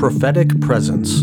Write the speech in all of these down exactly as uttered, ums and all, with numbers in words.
prophetic presence.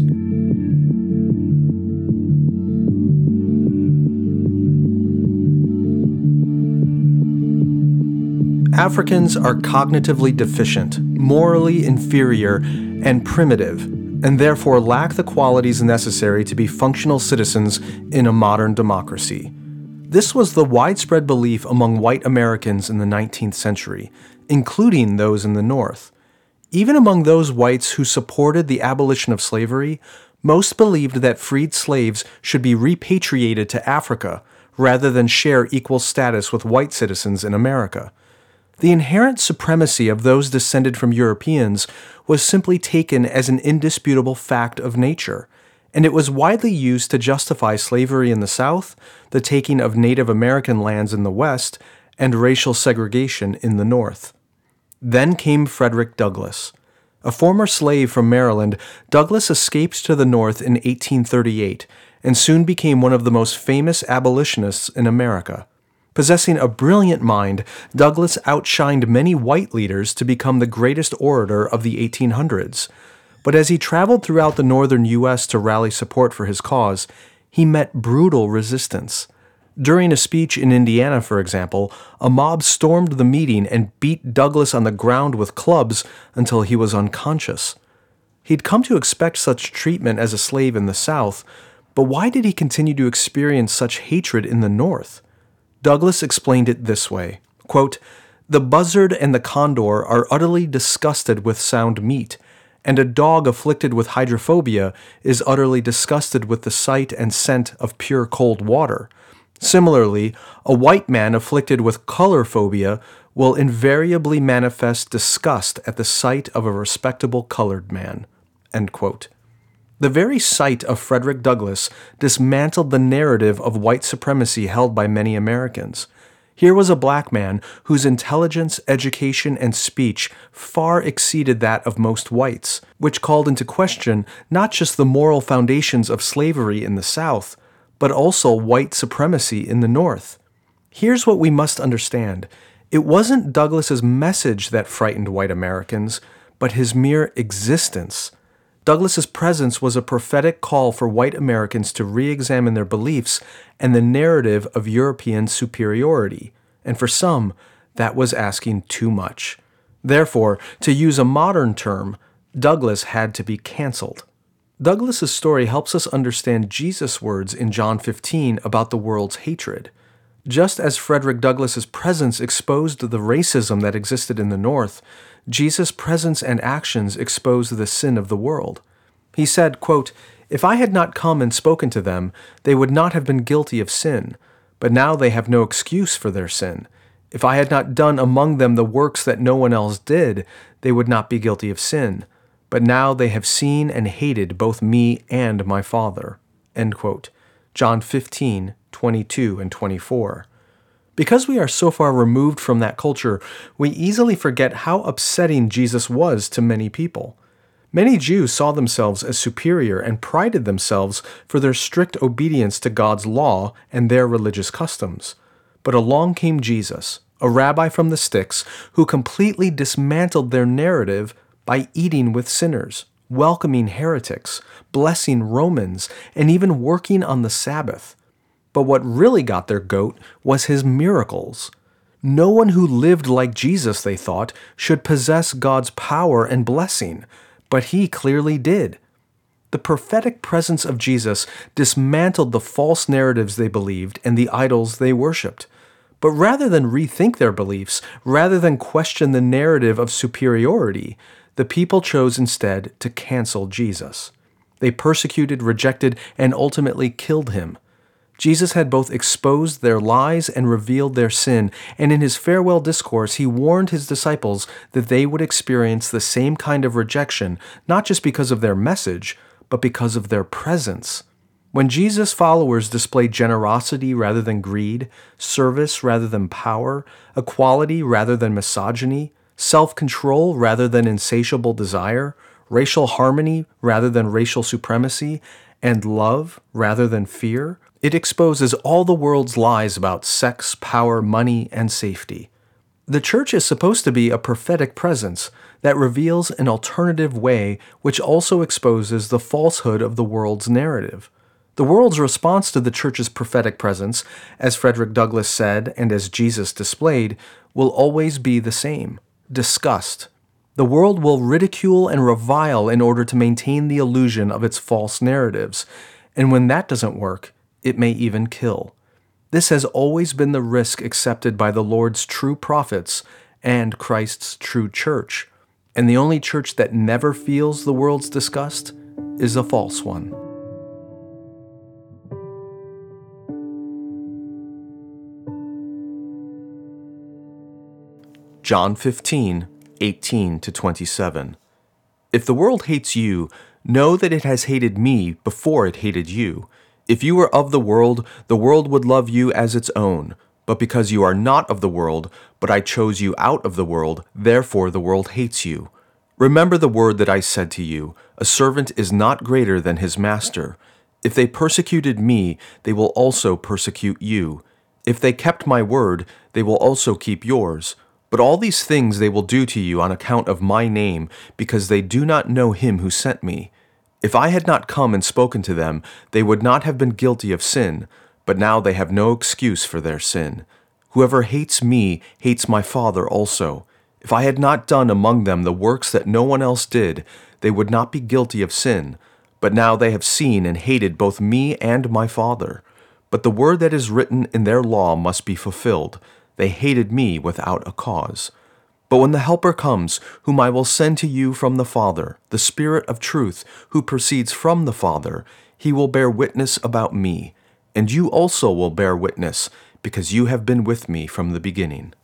Africans are cognitively deficient, morally inferior, and primitive, and therefore lack the qualities necessary to be functional citizens in a modern democracy. This was the widespread belief among white Americans in the nineteenth century, including those in the North. Even among those whites who supported the abolition of slavery, most believed that freed slaves should be repatriated to Africa rather than share equal status with white citizens in America. The inherent supremacy of those descended from Europeans was simply taken as an indisputable fact of nature, and it was widely used to justify slavery in the South, the taking of Native American lands in the West, and racial segregation in the North. Then came Frederick Douglass. A former slave from Maryland, Douglass escaped to the North in eighteen thirty-eight and soon became one of the most famous abolitionists in America. Possessing a brilliant mind, Douglass outshined many white leaders to become the greatest orator of the eighteen hundreds. But as he traveled throughout the northern U S to rally support for his cause, he met brutal resistance. During a speech in Indiana, for example, a mob stormed the meeting and beat Douglass on the ground with clubs until he was unconscious. He'd come to expect such treatment as a slave in the South, but why did he continue to experience such hatred in the North? Douglass explained it this way, quote, "The buzzard and the condor are utterly disgusted with sound meat, and a dog afflicted with hydrophobia is utterly disgusted with the sight and scent of pure cold water. Similarly, a white man afflicted with color phobia will invariably manifest disgust at the sight of a respectable colored man." End quote. The very sight of Frederick Douglass dismantled the narrative of white supremacy held by many Americans. Here was a black man whose intelligence, education, and speech far exceeded that of most whites, which called into question not just the moral foundations of slavery in the South, but also white supremacy in the North. Here's what we must understand. It wasn't Douglass's message that frightened white Americans, but his mere existence. Douglass's presence was a prophetic call for white Americans to re-examine their beliefs and the narrative of European superiority, and for some, that was asking too much. Therefore, to use a modern term, Douglass had to be canceled. Douglass's story helps us understand Jesus' words in John fifteen about the world's hatred. Just as Frederick Douglass's presence exposed the racism that existed in the North, Jesus' presence and actions exposed the sin of the world. He said, quote, "If I had not come and spoken to them, they would not have been guilty of sin. But now they have no excuse for their sin. If I had not done among them the works that no one else did, they would not be guilty of sin. But now they have seen and hated both me and my Father." End quote. John fifteen, twenty-two and twenty-four. Because we are so far removed from that culture, we easily forget how upsetting Jesus was to many people. Many Jews saw themselves as superior and prided themselves for their strict obedience to God's law and their religious customs. But along came Jesus, a rabbi from the sticks, who completely dismantled their narrative by eating with sinners, welcoming heretics, blessing Romans, and even working on the Sabbath. But what really got their goat was his miracles. No one who lived like Jesus, they thought, should possess God's power and blessing, but he clearly did. The prophetic presence of Jesus dismantled the false narratives they believed and the idols they worshipped. But rather than rethink their beliefs, rather than question the narrative of superiority, the people chose instead to cancel Jesus. They persecuted, rejected, and ultimately killed him. Jesus had both exposed their lies and revealed their sin, and in his farewell discourse he warned his disciples that they would experience the same kind of rejection, not just because of their message, but because of their presence. When Jesus' followers displayed generosity rather than greed, service rather than power, equality rather than misogyny, self-control rather than insatiable desire, racial harmony rather than racial supremacy, and love rather than fear, it exposes all the world's lies about sex, power, money, and safety. The church is supposed to be a prophetic presence that reveals an alternative way which also exposes the falsehood of the world's narrative. The world's response to the church's prophetic presence, as Frederick Douglass said and as Jesus displayed, will always be the same: disgust. The world will ridicule and revile in order to maintain the illusion of its false narratives, and when that doesn't work, it may even kill. This has always been the risk accepted by the Lord's true prophets and Christ's true church, and the only church that never feels the world's disgust is a false one. John fifteen, eighteen to twenty-seven. If the world hates you, know that it has hated me before it hated you. If you were of the world, the world would love you as its own. But because you are not of the world, but I chose you out of the world, therefore the world hates you. Remember the word that I said to you, a servant is not greater than his master. If they persecuted me, they will also persecute you. If they kept my word, they will also keep yours. But all these things they will do to you on account of my name, because they do not know him who sent me. If I had not come and spoken to them, they would not have been guilty of sin, but now they have no excuse for their sin. Whoever hates me hates my Father also. If I had not done among them the works that no one else did, they would not be guilty of sin. But now they have seen and hated both me and my Father. But the word that is written in their law must be fulfilled. They hated me without a cause. But when the Helper comes, whom I will send to you from the Father, the Spirit of truth, who proceeds from the Father, he will bear witness about me. And you also will bear witness, because you have been with me from the beginning.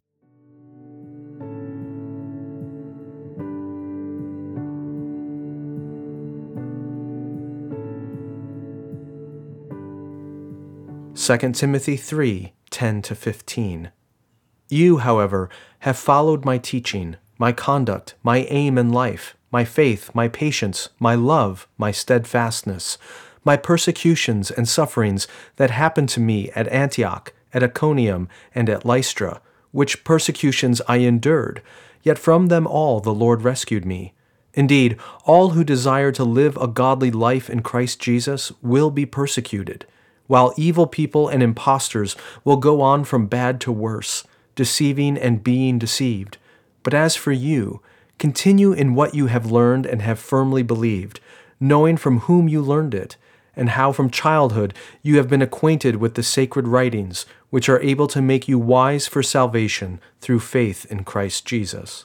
Second Timothy three, ten to fifteen. You, however, have followed my teaching, my conduct, my aim in life, my faith, my patience, my love, my steadfastness, my persecutions and sufferings that happened to me at Antioch, at Iconium, and at Lystra, which persecutions I endured, yet from them all the Lord rescued me. Indeed, all who desire to live a godly life in Christ Jesus will be persecuted, while evil people and impostors will go on from bad to worse, deceiving and being deceived. But as for you, continue in what you have learned and have firmly believed, knowing from whom you learned it, and how from childhood you have been acquainted with the sacred writings, which are able to make you wise for salvation through faith in Christ Jesus.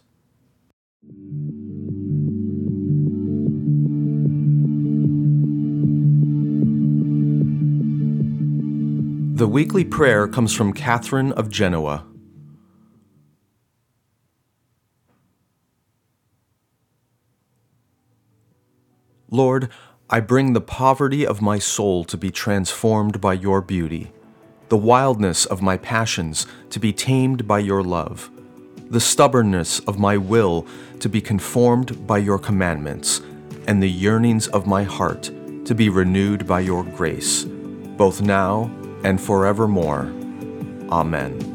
The weekly prayer comes from Catherine of Genoa. Lord, I bring the poverty of my soul to be transformed by your beauty, the wildness of my passions to be tamed by your love, the stubbornness of my will to be conformed by your commandments, and the yearnings of my heart to be renewed by your grace, both now and forevermore. Amen.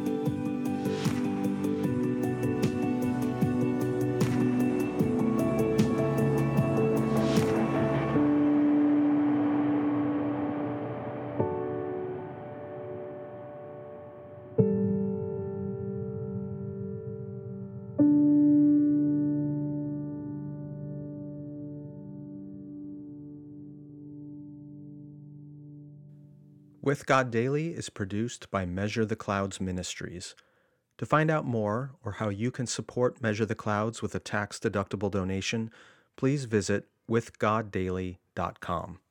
With God Daily is produced by Measure the Clouds Ministries. To find out more or how you can support Measure the Clouds with a tax-deductible donation, please visit with god daily dot com.